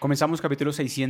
Comenzamos capítulo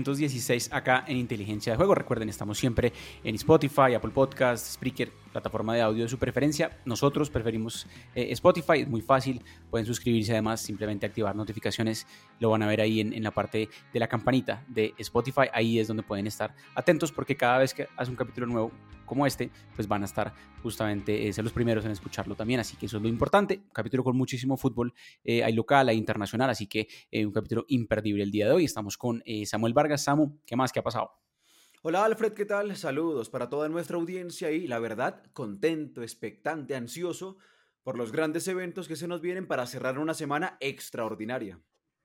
616 acá en Inteligencia de Juego. Recuerden, estamos siempre en Spotify, Apple Podcasts, Spreaker, plataforma de audio de su preferencia. Nosotros preferimos Spotify, es muy fácil. Pueden suscribirse, además, simplemente activar notificaciones. Lo van a ver ahí en la parte de la campanita de Spotify. Ahí es donde pueden estar atentos porque cada vez que hace un capítulo nuevo como este, pues van a estar justamente ser los primeros en escucharlo también, así que eso es lo importante. Un capítulo con muchísimo fútbol, hay local, hay internacional, así que un capítulo imperdible el día de hoy. Estamos con Samuel Vargas. Samu, ¿qué más? ¿Qué ha pasado? Hola Alfred, ¿qué tal? Saludos para toda nuestra audiencia y la verdad, contento, expectante, ansioso por los grandes eventos que se nos vienen para cerrar una semana extraordinaria.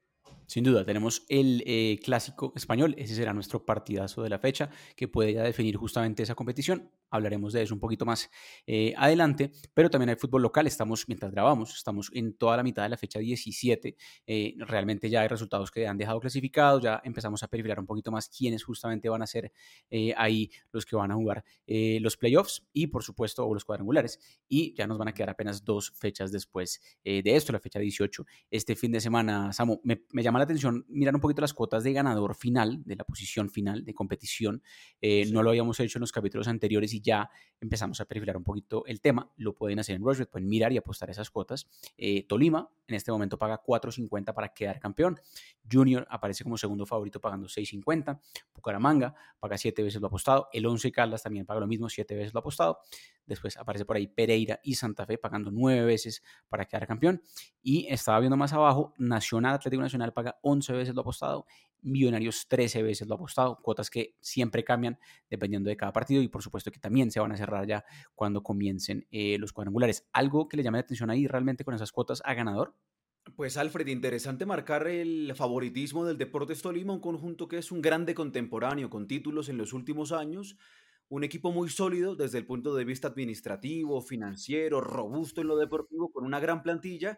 Sin duda, tenemos el clásico español. Ese será nuestro partidazo de la fecha, que puede ya definir justamente esa competición. Hablaremos de eso un poquito más adelante, pero también hay fútbol local. Estamos, mientras grabamos, estamos en toda la mitad de la fecha 17. Realmente ya hay resultados que han dejado clasificados. Ya empezamos a perfilar un poquito más quiénes justamente van a ser ahí los que van a jugar los playoffs y, por supuesto, o los cuadrangulares. Y ya nos van a quedar apenas 2 fechas después de esto, la fecha 18. Este fin de semana, Samu, me llama la atención mirar un poquito las cuotas de ganador final, de la posición final de competición. No lo Sí. habíamos hecho en los capítulos anteriores y ya empezamos a perfilar un poquito el tema. Lo pueden hacer en Rushbet, pueden mirar y apostar esas cuotas. Tolima en este momento paga 4.50 para quedar campeón. Junior aparece como segundo favorito pagando 6.50. Bucaramanga paga 7 veces lo apostado. El Once Caldas también paga lo mismo, 7 veces lo apostado. Después aparece por ahí Pereira y Santa Fe pagando 9 veces para quedar campeón. Y estaba viendo más abajo, Nacional, Atlético Nacional paga 11 veces lo apostado, Millonarios 13 veces lo apostado, cuotas que siempre cambian dependiendo de cada partido y por supuesto que también se van a cerrar ya cuando comiencen los cuadrangulares. ¿Algo que le llame la atención ahí realmente con esas cuotas a ganador? Pues Alfred, interesante marcar el favoritismo del Deportes Tolima, un conjunto que es un grande contemporáneo con títulos en los últimos años, un equipo muy sólido desde el punto de vista administrativo, financiero, robusto en lo deportivo, con una gran plantilla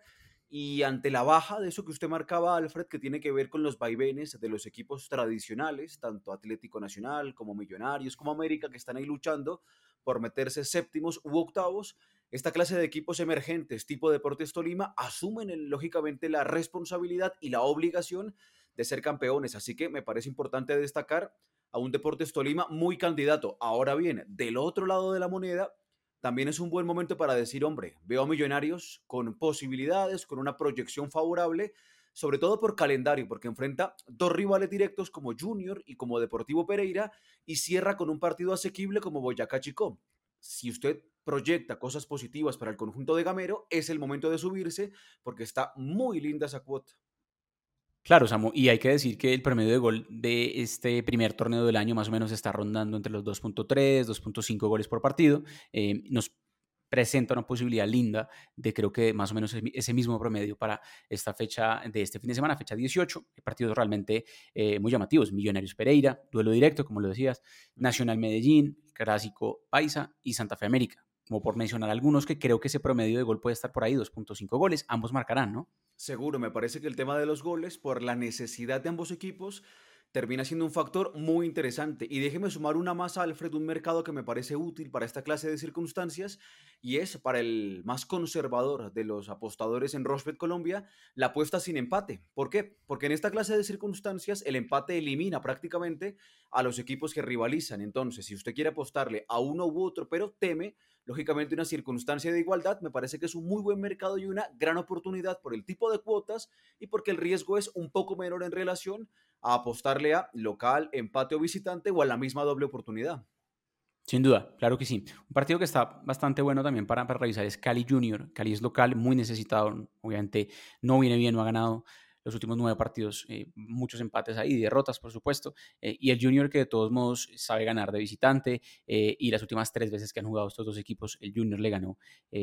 y ante la baja de eso que usted marcaba, Alfred, que tiene que ver con los vaivenes de los equipos tradicionales, tanto Atlético Nacional como Millonarios, como América, que están ahí luchando por meterse séptimos u octavos. Esta clase de equipos emergentes tipo Deportes Tolima asumen lógicamente la responsabilidad y la obligación de ser campeones, así que me parece importante destacar a un Deportes Tolima muy candidato. Ahora bien, del otro lado de la moneda, también es un buen momento para decir, hombre, veo a Millonarios con posibilidades, con una proyección favorable, sobre todo por calendario, porque enfrenta dos rivales directos como Junior y como Deportivo Pereira y cierra con un partido asequible como Boyacá Chicó. Si usted proyecta cosas positivas para el conjunto de Gamero, es el momento de subirse porque está muy linda esa cuota. Claro, Samu, y hay que decir que el promedio de gol de este primer torneo del año más o menos está rondando entre los 2.3, 2.5 goles por partido. Nos presenta una posibilidad linda de creo que más o menos ese mismo promedio para esta fecha de este fin de semana, fecha 18. Partidos realmente muy llamativos. Millonarios Pereira, duelo directo, como lo decías, Nacional Medellín, Clásico Paisa y Santa Fe América. Como por mencionar algunos que creo que ese promedio de gol puede estar por ahí, 2.5 goles. Ambos marcarán, ¿no? Seguro, me parece que el tema de los goles, por la necesidad de ambos equipos, termina siendo un factor muy interesante. Y déjeme sumar una más, Alfred, un mercado que me parece útil para esta clase de circunstancias, y es para el más conservador de los apostadores en Rochebet Colombia, la apuesta sin empate. ¿Por qué? Porque en esta clase de circunstancias el empate elimina prácticamente a los equipos que rivalizan. Entonces, si usted quiere apostarle a uno u otro, pero teme lógicamente una circunstancia de igualdad, me parece que es un muy buen mercado y una gran oportunidad por el tipo de cuotas y porque el riesgo es un poco menor en relación a apostarle a local, empate o visitante o a la misma doble oportunidad. Sin duda, claro que sí. Un partido que está bastante bueno también para revisar es Cali Junior. Cali es local, muy necesitado. Obviamente no viene bien, no ha ganado los últimos 9 partidos, muchos empates ahí, derrotas, por supuesto. Y el Junior que de todos modos sabe ganar de visitante. Y las últimas 3 veces que han jugado estos dos equipos, el Junior le ganó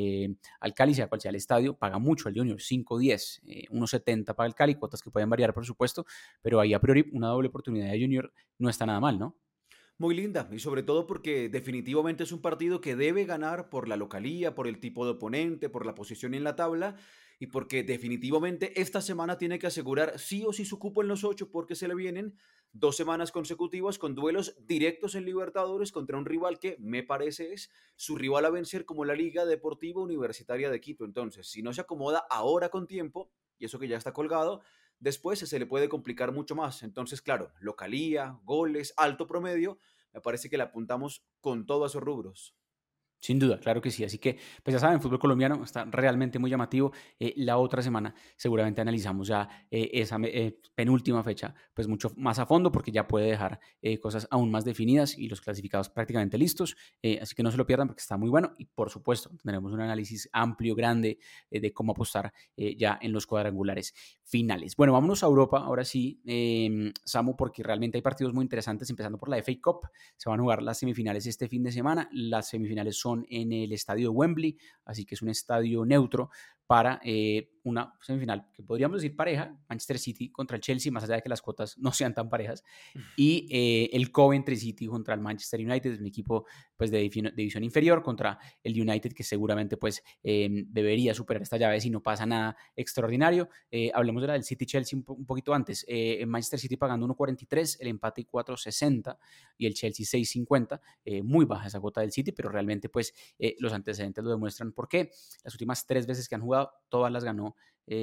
al Cali, sea cual sea el estadio. Paga mucho el Junior, 5.10, 1.70 para el Cali, cuotas que pueden variar, por supuesto. Pero ahí a priori una doble oportunidad de Junior no está nada mal, ¿no? Muy linda y sobre todo porque definitivamente es un partido que debe ganar por la localía, por el tipo de oponente, por la posición en la tabla y porque definitivamente esta semana tiene que asegurar sí o sí su cupo en los ocho porque se le vienen 2 semanas consecutivas con duelos directos en Libertadores contra un rival que me parece es su rival a vencer como la Liga Deportiva Universitaria de Quito. Entonces, si no se acomoda ahora con tiempo, y eso que ya está colgado, después se le puede complicar mucho más. Entonces, claro, localía, goles, alto promedio, me parece que le apuntamos con todos esos rubros. Sin duda, claro que sí. Así que, pues ya saben, fútbol colombiano está realmente muy llamativo. La otra semana seguramente analizamos ya esa penúltima fecha, pues mucho más a fondo, porque ya puede dejar cosas aún más definidas y los clasificados prácticamente listos. Así que no se lo pierdan porque está muy bueno. Y por supuesto, tendremos un análisis amplio, grande, de cómo apostar ya en los cuadrangulares finales. Bueno, vámonos a Europa ahora sí, Samu, porque realmente hay partidos muy interesantes, empezando por la FA Cup. Se van a jugar las semifinales este fin de semana. Las semifinales son en el estadio de Wembley, así que es un estadio neutro para una semifinal que podríamos decir pareja, Manchester City contra el Chelsea, más allá de que las cuotas no sean tan parejas, y el Coventry City contra el Manchester United, un equipo pues de división inferior contra el United que seguramente pues debería superar esta llave si no pasa nada extraordinario. Hablemos de la del City Chelsea un poquito antes. Manchester City pagando 1.43, el empate 4.60 y el Chelsea 6.50. Muy baja esa cuota del City, pero realmente pues los antecedentes lo demuestran. ¿Por qué? Las últimas 3 veces que han jugado, todas las ganó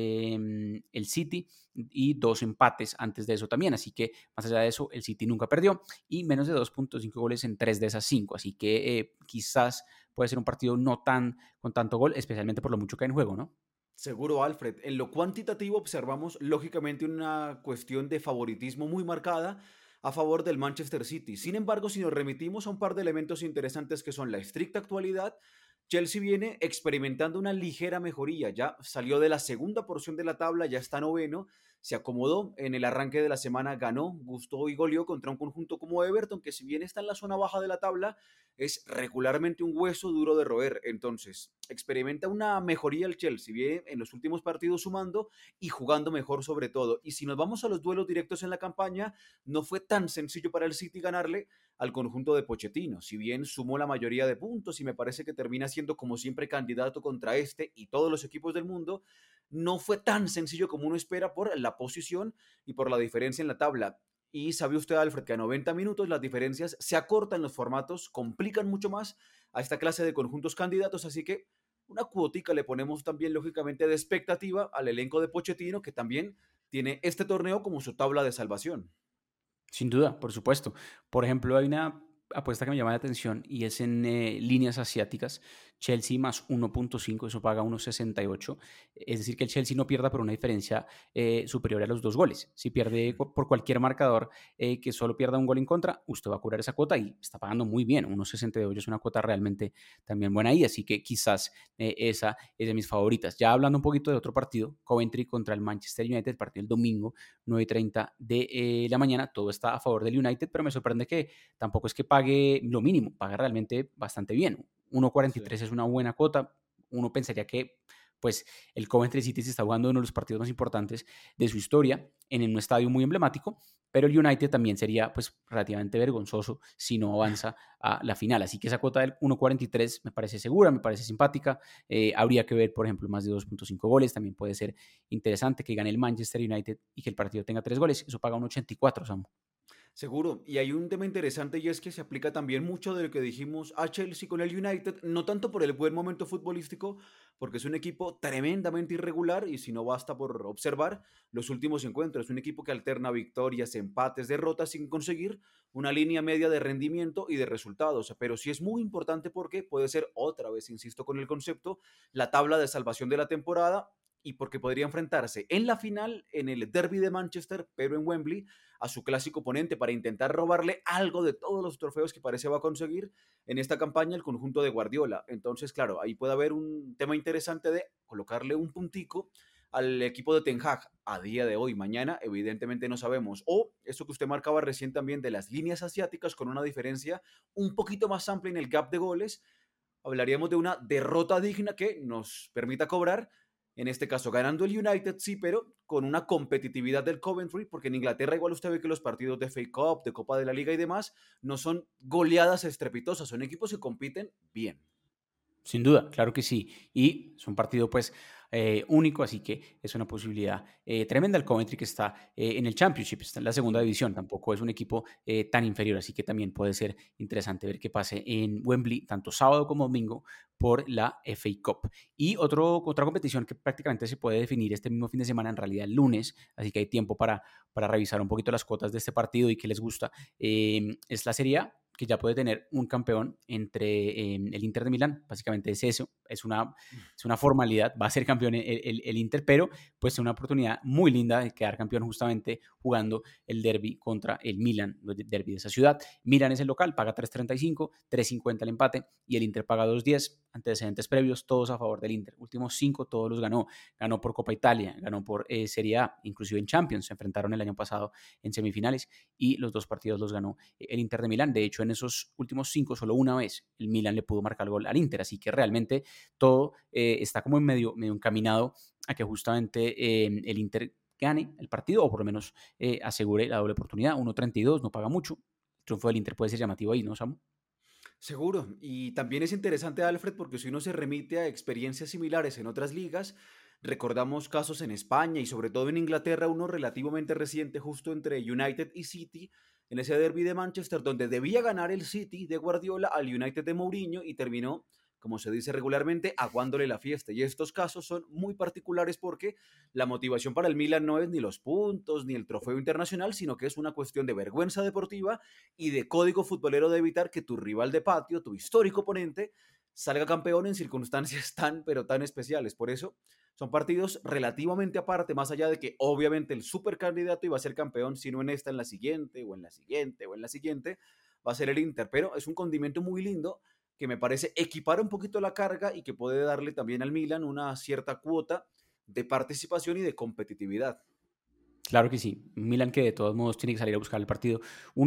el City y 2 empates antes de eso también. Así que más allá de eso, el City nunca perdió y menos de 2.5 goles en 3 de esas 5. Así que quizás puede ser un partido no tan con tanto gol, especialmente por lo mucho que hay en juego, ¿no? Seguro, Alfred. En lo cuantitativo observamos lógicamente una cuestión de favoritismo muy marcada a favor del Manchester City. Sin embargo, si nos remitimos a un par de elementos interesantes que son la estricta actualidad, Chelsea viene experimentando una ligera mejoría. Ya salió de la segunda porción de la tabla, ya está noveno, se acomodó en el arranque de la semana, ganó, gustó y goleó contra un conjunto como Everton, que si bien está en la zona baja de la tabla, es regularmente un hueso duro de roer. Entonces, experimenta una mejoría el Chelsea, viene en los últimos partidos sumando y jugando mejor sobre todo. Y si nos vamos a los duelos directos en la campaña, no fue tan sencillo para el City ganarle al conjunto de Pochettino. Si bien sumó la mayoría de puntos y me parece que termina siendo como siempre candidato contra este y todos los equipos del mundo, no fue tan sencillo como uno espera por la posición y por la diferencia en la tabla. Y sabe usted, Alfred, que a 90 minutos las diferencias se acortan, los formatos complican mucho más a esta clase de conjuntos candidatos, así que una cuotica le ponemos también lógicamente de expectativa al elenco de Pochettino, que también tiene este torneo como su tabla de salvación. Sin duda, por supuesto. Por ejemplo, hay una apuesta que me llama la atención y es en líneas asiáticas. Chelsea más 1.5, eso paga 1.68. Es decir, que el Chelsea no pierda por una diferencia superior a los 2 goles. Si pierde por cualquier marcador que solo pierda un gol en contra, usted va a cobrar esa cuota y está pagando muy bien. 1.68 es una cuota realmente también buena ahí, así que quizás esa es de mis favoritas. Ya hablando un poquito de otro partido, Coventry contra el Manchester United, partido el domingo, 9:30 de la mañana, todo está a favor del United, pero me sorprende que tampoco es que pague lo mínimo, paga realmente bastante bien. Sí. 1.43 es una buena cuota. Uno pensaría que pues el Coventry City se está jugando uno de los partidos más importantes de su historia en un estadio muy emblemático, pero el United también sería pues relativamente vergonzoso si no avanza a la final. Así que esa cuota del 1.43 me parece segura, me parece simpática. Habría que ver, por ejemplo, más de 2.5 goles. También puede ser interesante que gane el Manchester United y que el partido tenga 3 goles. Eso paga un 84, Samu. Seguro, y hay un tema interesante y es que se aplica también mucho de lo que dijimos a Chelsea con el United, no tanto por el buen momento futbolístico, porque es un equipo tremendamente irregular y si no basta por observar los últimos encuentros, es un equipo que alterna victorias, empates, derrotas sin conseguir una línea media de rendimiento y de resultados, pero sí es muy importante porque puede ser otra vez, insisto con el concepto, la tabla de salvación de la temporada y porque podría enfrentarse en la final, en el derby de Manchester, pero en Wembley, a su clásico oponente para intentar robarle algo de todos los trofeos que parece va a conseguir en esta campaña el conjunto de Guardiola. Entonces, claro, ahí puede haber un tema interesante de colocarle un puntico al equipo de Ten Hag a día de hoy. Mañana, evidentemente, no sabemos. O eso que usted marcaba recién también de las líneas asiáticas con una diferencia un poquito más amplia en el gap de goles. Hablaríamos de una derrota digna que nos permita cobrar en este caso ganando el United, sí, pero con una competitividad del Coventry, porque en Inglaterra igual usted ve que los partidos de FA Cup, de Copa de la Liga y demás, no son goleadas estrepitosas, son equipos que compiten bien. Sin duda, claro que sí. Y es un partido, pues, único, así que es una posibilidad tremenda. El Coventry que está en el Championship, está en la segunda división, tampoco es un equipo tan inferior, así que también puede ser interesante ver qué pase en Wembley, tanto sábado como domingo, por la FA Cup. Y otra competición que prácticamente se puede definir este mismo fin de semana, en realidad el lunes, así que hay tiempo para revisar un poquito las cuotas de este partido y qué les gusta, es la Serie A, que ya puede tener un campeón entre el Inter de Milán. Básicamente es eso, es una formalidad, va a ser campeón el Inter, pero pues es una oportunidad muy linda de quedar campeón justamente jugando el derby contra el Milan, el derby de esa ciudad. Milan es el local, paga 3.35, 3.50 el empate y el Inter paga 2.10. Antecedentes previos, todos a favor del Inter. Últimos 5, todos los ganó. Ganó por Copa Italia, ganó por Serie A, inclusive en Champions. Se enfrentaron el año pasado en semifinales y los 2 partidos los ganó el Inter de Milán. De hecho, en esos últimos 5, solo una vez el Milan le pudo marcar el gol al Inter. Así que realmente todo está como en medio encaminado a que justamente el Inter gane el partido o por lo menos asegure la doble oportunidad. 1.32, no paga mucho. El triunfo del Inter puede ser llamativo ahí, ¿no, Samu? Seguro. Y también es interesante, Alfred, porque si uno se remite a experiencias similares en otras ligas, recordamos casos en España y sobre todo en Inglaterra, uno relativamente reciente justo entre United y City, en ese derby de Manchester, donde debía ganar el City de Guardiola al United de Mourinho y terminó, como se dice regularmente, aguándole la fiesta. Y estos casos son muy particulares porque la motivación para el Milan no es ni los puntos ni el trofeo internacional, sino que es una cuestión de vergüenza deportiva y de código futbolero de evitar que tu rival de patio, tu histórico oponente, salga campeón en circunstancias tan, pero tan especiales. Por eso son partidos relativamente aparte, más allá de que obviamente el supercandidato iba a ser campeón, si no en esta, en la siguiente, o en la siguiente, o en la siguiente, va a ser el Inter. Pero es un condimento muy lindo que me parece equipara un poquito la carga y que puede darle también al Milan una cierta cuota de participación y de competitividad. Claro que sí. Milan que de todos modos tiene que salir a buscar el partido.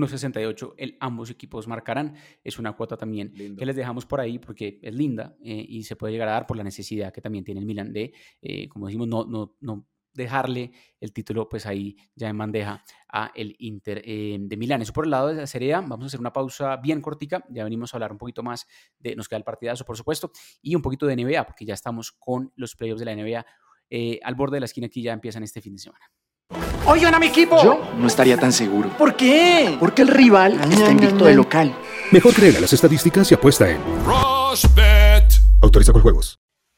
1.68 ambos equipos marcarán. Es una cuota también que Lindo. les dejamos por ahí porque es linda y se puede llegar a dar por la necesidad que también tiene el Milan de, como decimos, no dejarle el título pues ahí ya en bandeja a el Inter de Milán. Eso por el lado de la Serie A. Vamos a hacer una pausa bien cortica. Ya venimos a hablar un poquito más nos queda el partidazo, por supuesto, y un poquito de NBA porque ya estamos con los playoffs de la NBA al borde de la esquina que ya empiezan este fin de semana. ¡Oigan a mi equipo! Yo no estaría tan seguro. ¿Por qué? Porque el rival está invicto de local. Mejor créele a las estadísticas y apuesta en RushBet. Autoriza con juegos.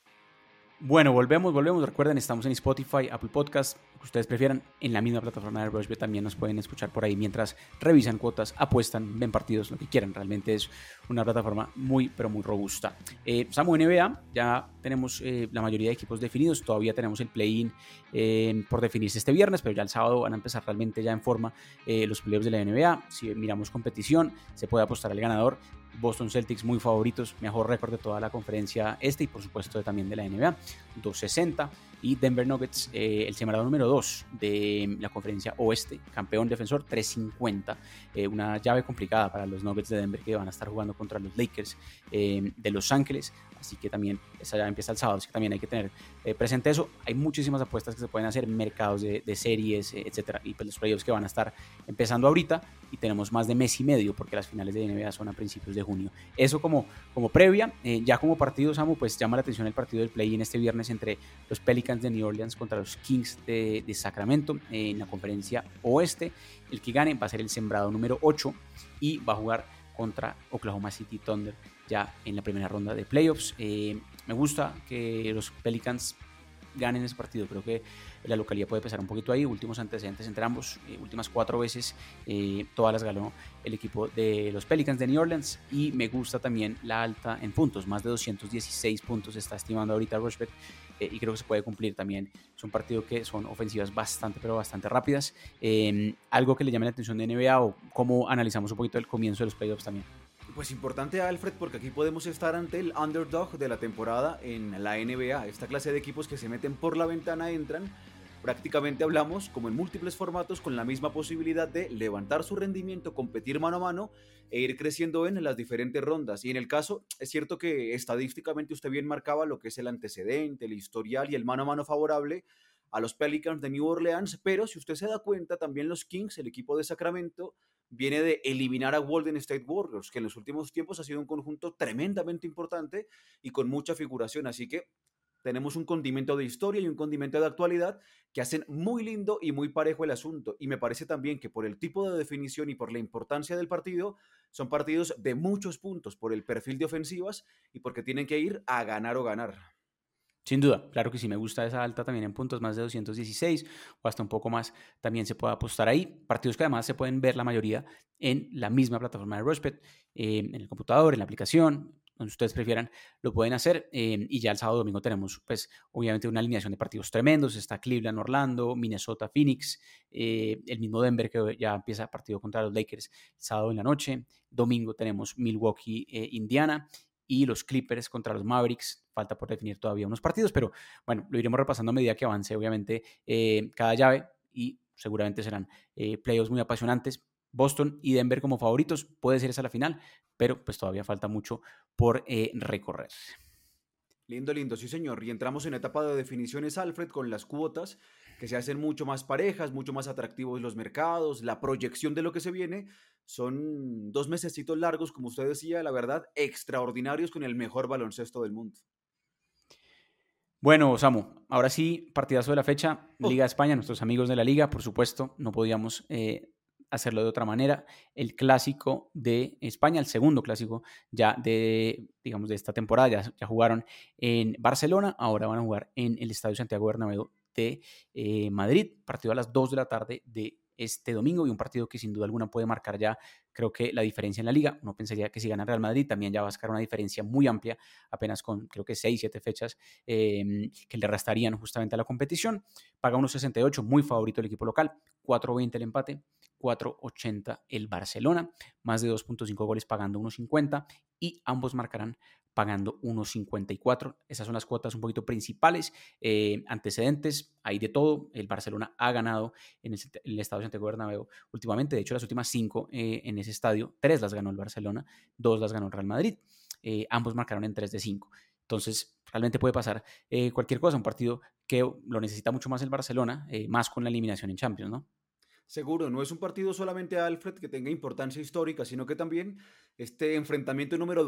Bueno, volvemos. Recuerden, estamos en Spotify, Apple Podcast, que ustedes prefieran. En la misma plataforma de RushBet también nos pueden escuchar por ahí mientras revisan cuotas, apuestan, ven partidos, lo que quieran. Realmente es una plataforma muy, pero muy robusta. Samu, NBA, ya tenemos la mayoría de equipos definidos. Todavía tenemos el play-in por definirse este viernes, pero ya el sábado van a empezar realmente ya en forma los playoffs de la NBA. Si miramos competición, se puede apostar al ganador. Boston Celtics muy favoritos, mejor récord de toda la conferencia este y por supuesto también de la NBA, 260, y Denver Nuggets, el sembrado número 2 de la conferencia oeste, campeón defensor, 350, una llave complicada para los Nuggets de Denver que van a estar jugando contra los Lakers de Los Ángeles, así que también esa llave empieza el sábado, así que también hay que tener presente eso. Hay muchísimas apuestas que se pueden hacer, mercados de series, etcétera, y pues los playoffs que van a estar empezando ahorita y tenemos más de mes y medio porque las finales de NBA son a principios de junio. Eso como previa, ya como partido, Samu, pues llama la atención el partido del play-in este viernes entre los Pelicans de New Orleans contra los Kings de Sacramento en la conferencia oeste. El que gane va a ser el sembrado número 8 y va a jugar contra Oklahoma City Thunder ya en la primera ronda de playoffs. Me gusta que los Pelicans ganen ese partido. Creo que la localidad puede pesar un poquito ahí. Últimos antecedentes entre ambos, últimas 4 veces, todas las ganó el equipo de los Pelicans de New Orleans. Y me gusta también la alta en puntos, más de 216 puntos está estimando ahorita RushBet, y creo que se puede cumplir también. Es un partido que son ofensivas bastante, pero bastante rápidas. Algo que le llame la atención de NBA o cómo analizamos un poquito el comienzo de los playoffs también. Pues importante, Alfred, porque aquí podemos estar ante el underdog de la temporada en la NBA. Esta clase de equipos que se meten por la ventana entran. Prácticamente hablamos, como en múltiples formatos, con la misma posibilidad de levantar su rendimiento, competir mano a mano e ir creciendo en las diferentes rondas. Y en el caso, es cierto que estadísticamente usted bien marcaba lo que es el antecedente, el historial y el mano a mano favorable a los Pelicans de New Orleans, pero si usted se da cuenta, también los Kings, el equipo de Sacramento, viene de eliminar a Golden State Warriors, que en los últimos tiempos ha sido un conjunto tremendamente importante y con mucha figuración. Así que tenemos un condimento de historia y un condimento de actualidad que hacen muy lindo y muy parejo el asunto. Y me parece también que por el tipo de definición y por la importancia del partido, son partidos de muchos puntos, por el perfil de ofensivas y porque tienen que ir a ganar o ganar. Sin duda, claro que sí, me gusta esa alta también en puntos, más de 216 o hasta un poco más, también se puede apostar ahí. Partidos que además se pueden ver la mayoría en la misma plataforma de Rushbet, en el computador, en la aplicación, donde ustedes prefieran, lo pueden hacer. Y ya el sábado domingo tenemos, pues, obviamente una alineación de partidos tremendos. Está Cleveland, Orlando, Minnesota, Phoenix, el mismo Denver que ya empieza partido contra los Lakers el sábado en la noche. Domingo tenemos Milwaukee, Indiana, y los Clippers contra los Mavericks. Falta por definir todavía unos partidos, pero bueno, lo iremos repasando a medida que avance, obviamente, cada llave, y seguramente serán playoffs muy apasionantes. Boston y Denver como favoritos, puede ser esa la final, pero pues todavía falta mucho por recorrer. Lindo, lindo, sí señor. Y entramos en etapa de definiciones, Alfred, con las cuotas que se hacen mucho más parejas, mucho más atractivos los mercados, la proyección de lo que se viene. Son 2 mesecitos largos, como usted decía, la verdad, extraordinarios con el mejor baloncesto del mundo. Bueno, Samu, ahora sí, partidazo de la fecha, Oh, Liga de España, nuestros amigos de la Liga, por supuesto, no podíamos hacerlo de otra manera. El clásico de España, el segundo clásico ya de, digamos, de esta temporada, ya jugaron en Barcelona, ahora van a jugar en el Estadio Santiago Bernabéu de Madrid, partido a las 2 de la tarde de este domingo, y un partido que sin duda alguna puede marcar ya, creo que la diferencia en la Liga. Uno pensaría que si gana Real Madrid también ya va a sacar una diferencia muy amplia, apenas con creo que 6, 7 fechas que le restarían justamente a la competición. Paga 1.68, muy favorito el equipo local, 4.20 el empate, 4.80 el Barcelona, más de 2.5 goles pagando 1.50, y ambos marcarán pagando 1.54. Esas son las cuotas un poquito principales. Antecedentes, hay de todo. El Barcelona ha ganado en el Estadio Santiago Bernabéu últimamente. De hecho, las últimas 5 en ese estadio, 3 las ganó el Barcelona, 2 las ganó el Real Madrid. Ambos marcaron en 3 de 5. Entonces, realmente puede pasar cualquier cosa. Un partido que lo necesita mucho más el Barcelona, más con la eliminación en Champions, ¿no? seguro, no es un partido solamente, Alfred, que tenga importancia histórica, sino que también este enfrentamiento número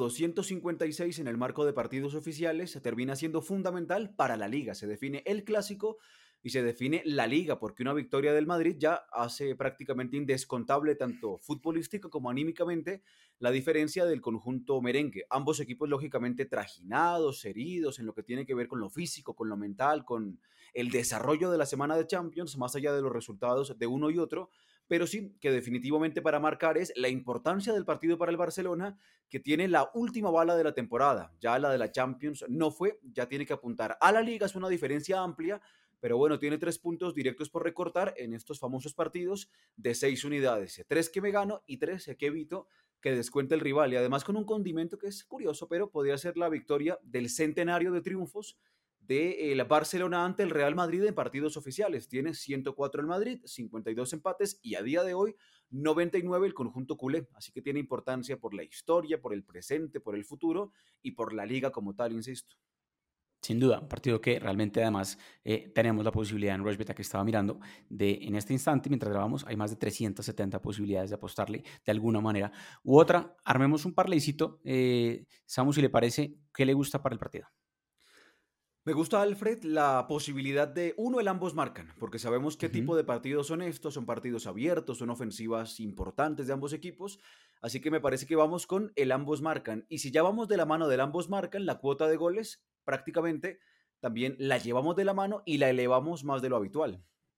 256 en el marco de partidos oficiales se termina siendo fundamental para la liga. Se define el clásico y se define la liga, porque una victoria del Madrid ya hace prácticamente indescontable, tanto futbolística como anímicamente, la diferencia del conjunto merengue. Ambos equipos lógicamente trajinados, heridos en lo que tiene que ver con lo físico, con lo mental, con el desarrollo de la semana de Champions, más allá de los resultados de uno y otro, pero sí que definitivamente para marcar es la importancia del partido para el Barcelona, que tiene la última bala de la temporada. Ya la de la Champions no fue, ya tiene que apuntar a la liga, es una diferencia amplia, pero bueno, tiene 3 puntos directos por recortar en estos famosos partidos de 6 unidades. 3 que me gano y 3 que evito que descuente el rival. Y además con un condimento que es curioso, pero podría ser la victoria del centenario de triunfos de la Barcelona ante el Real Madrid en partidos oficiales. Tiene 104 el Madrid, 52 empates y a día de hoy 99 el conjunto culé. Así que tiene importancia por la historia, por el presente, por el futuro y por la liga como tal, insisto. Sin duda, un partido que realmente además tenemos la posibilidad en Rushbet, que estaba mirando, de en este instante, mientras grabamos, hay más de 370 posibilidades de apostarle de alguna manera u otra. Armemos un parleycito. Samu, si le parece, ¿qué le gusta para el partido? Me gusta, Alfred, la posibilidad de, uno, el ambos marcan, porque sabemos qué Ujú. tipo de partidos son estos, son partidos abiertos, son ofensivas importantes de ambos equipos, así que me parece que vamos con el ambos marcan. Y si ya vamos de la mano del ambos marcan, la cuota de goles prácticamente también la llevamos de la mano y la elevamos más de lo habitual.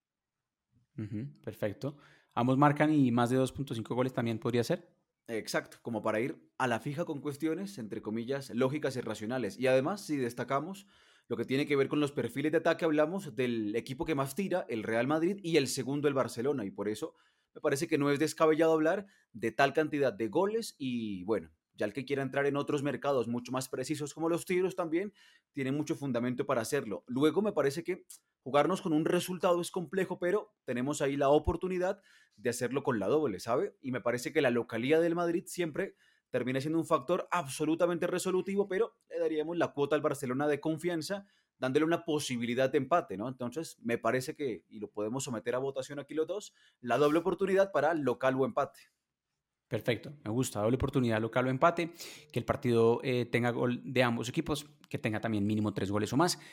Perfecto. Ambos marcan y más de 2.5 goles también podría ser. Exacto, como para ir a la fija con cuestiones, entre comillas, lógicas y racionales. Y además, si destacamos lo que tiene que ver con los perfiles de ataque, hablamos del equipo que más tira, el Real Madrid, y el segundo, el Barcelona. Y por eso me parece que no es descabellado hablar de tal cantidad de goles. Y bueno, ya el que quiera entrar en otros mercados mucho más precisos como los tiros también, tiene mucho fundamento para hacerlo. Luego me parece que jugarnos con un resultado es complejo, pero tenemos ahí la oportunidad de hacerlo con la doble, ¿sabe? Y me parece que la localía del Madrid siempre termina siendo un factor absolutamente resolutivo, pero le daríamos la cuota al Barcelona de confianza, dándole una posibilidad de empate, ¿no? Entonces, me parece que, y lo podemos someter a votación aquí los dos, la doble oportunidad para local o empate. Perfecto, me gusta. Doble oportunidad local o empate, que el partido tenga gol de ambos equipos, que tenga también mínimo 3 goles o más.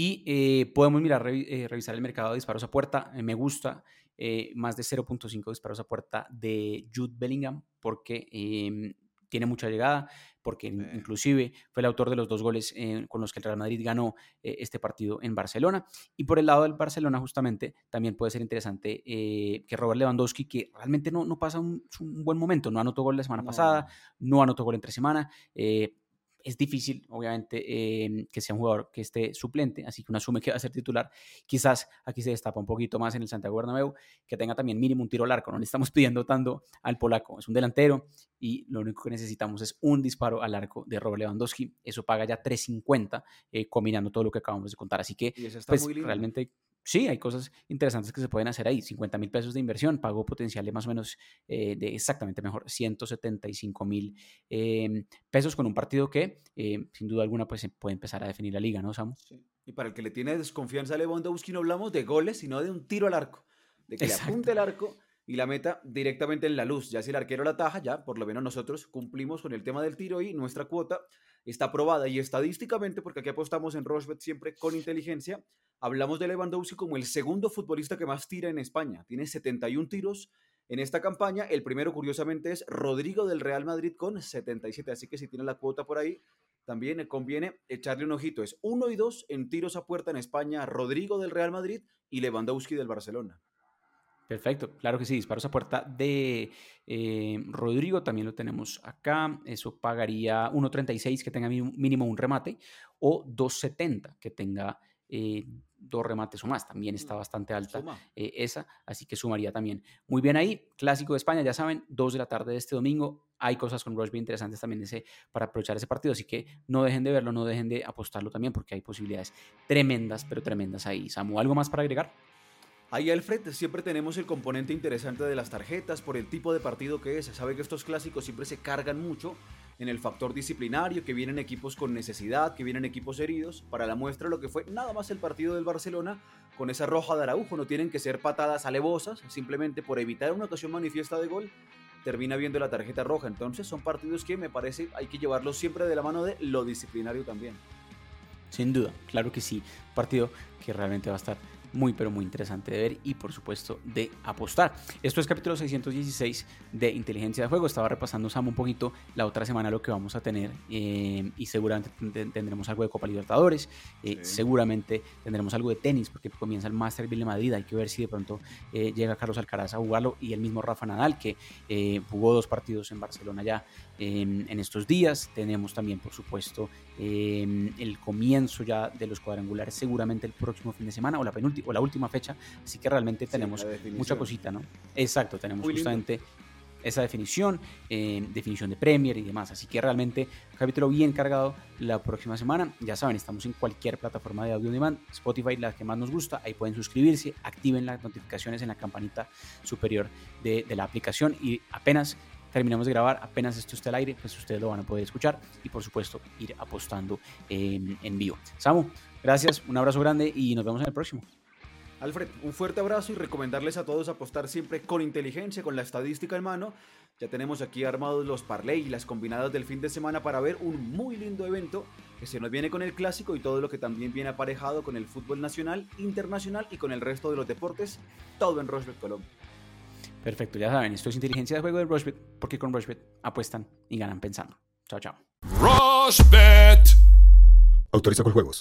Y podemos mirar, revisar el mercado de disparos a puerta. Me gusta más de 0.5 disparos a puerta de Jude Bellingham, porque tiene mucha llegada, porque inclusive fue el autor de los 2 goles con los que el Real Madrid ganó este partido en Barcelona. Y por el lado del Barcelona, justamente, también puede ser interesante que Robert Lewandowski, que realmente no pasa un buen momento, no anotó gol la semana pasada, no anotó gol entre semana, es difícil, obviamente, que sea un jugador que esté suplente, así que uno asume que va a ser titular. Quizás aquí se destapa un poquito más en el Santiago Bernabéu, que tenga también mínimo un tiro al arco. No le estamos pidiendo tanto al polaco, es un delantero y lo único que necesitamos es un disparo al arco de Robert Lewandowski. Eso paga ya 3.50 combinando todo lo que acabamos de contar. Así que, pues, realmente... Sí, hay cosas interesantes que se pueden hacer ahí. 50.000 pesos de inversión, pago potencial de más o menos de exactamente mejor 175.000 pesos con un partido que sin duda alguna pues se puede empezar a definir la liga, ¿no, Samu? Sí. Y para el que le tiene desconfianza a Lewandowski, no hablamos de goles, sino de un tiro al arco, de que le apunte el arco y la meta directamente en la luz. Ya si el arquero la ataja, ya por lo menos nosotros cumplimos con el tema del tiro y nuestra cuota está aprobada. Y estadísticamente, porque aquí apostamos en Rochebet siempre con inteligencia, hablamos de Lewandowski como el segundo futbolista que más tira en España. Tiene 71 tiros en esta campaña. El primero, curiosamente, es Rodrigo del Real Madrid con 77. Así que si tiene la cuota por ahí, también conviene echarle un ojito. Es 1 y 2 en tiros a puerta en España, Rodrigo del Real Madrid y Lewandowski del Barcelona. Perfecto, claro que sí, disparos a puerta de Rodrigo también lo tenemos acá. Eso pagaría 1.36 que tenga mínimo un remate o 2.70 que tenga 2 remates o más. También está bastante alta esa, así que sumaría también. Muy bien ahí, Clásico de España, ya saben, 2 de la tarde de este domingo. Hay cosas con Rushbet interesantes también para aprovechar ese partido, así que no dejen de verlo, no dejen de apostarlo también porque hay posibilidades tremendas, pero tremendas ahí. Samu, ¿algo más para agregar? Ahí, Alfred, siempre tenemos el componente interesante de las tarjetas por el tipo de partido que es. Sabe que estos clásicos siempre se cargan mucho en el factor disciplinario, que vienen equipos con necesidad, que vienen equipos heridos. Para la muestra, lo que fue nada más el partido del Barcelona con esa roja de Araujo. No tienen que ser patadas alevosas, simplemente por evitar una ocasión manifiesta de gol, termina viendo la tarjeta roja. Entonces son partidos que me parece hay que llevarlos siempre de la mano de lo disciplinario también. Sin duda, claro que sí. Partido que realmente va a estar muy pero muy interesante de ver y por supuesto de apostar. Esto es capítulo 616 de Inteligencia de Juego. Estaba repasando, Samu, un poquito la otra semana lo que vamos a tener y seguramente tendremos algo de Copa Libertadores, seguramente tendremos algo de tenis porque comienza el Master de Madrid. Hay que ver si de pronto llega Carlos Alcaraz a jugarlo y el mismo Rafa Nadal que jugó 2 partidos en Barcelona ya en estos días. Tenemos también por supuesto el comienzo ya de los cuadrangulares seguramente el próximo fin de semana o la última fecha, así que realmente tenemos mucha cosita, ¿no? Exacto, tenemos muy justamente lindo. Esa definición de Premier y demás, así que realmente un capítulo bien cargado la próxima semana. Ya saben, estamos en cualquier plataforma de audio on demand, Spotify, la que más nos gusta, ahí pueden suscribirse, activen las notificaciones en la campanita superior de la aplicación y apenas terminamos de grabar, apenas esto esté al aire, pues ustedes lo van a poder escuchar y por supuesto ir apostando en vivo. Samu, gracias, un abrazo grande y nos vemos en el próximo. Alfred, un fuerte abrazo y recomendarles a todos apostar siempre con inteligencia, con la estadística en mano. Ya tenemos aquí armados los parlay y las combinadas del fin de semana para ver un muy lindo evento que se nos viene con el clásico y todo lo que también viene aparejado con el fútbol nacional, internacional y con el resto de los deportes, todo en Rochebet Colombia. Perfecto, ya saben, esto es Inteligencia de Juego de Rochebet, porque con Rochebet apuestan y ganan pensando. Chao, chao. Rochebet. Autoriza con juegos.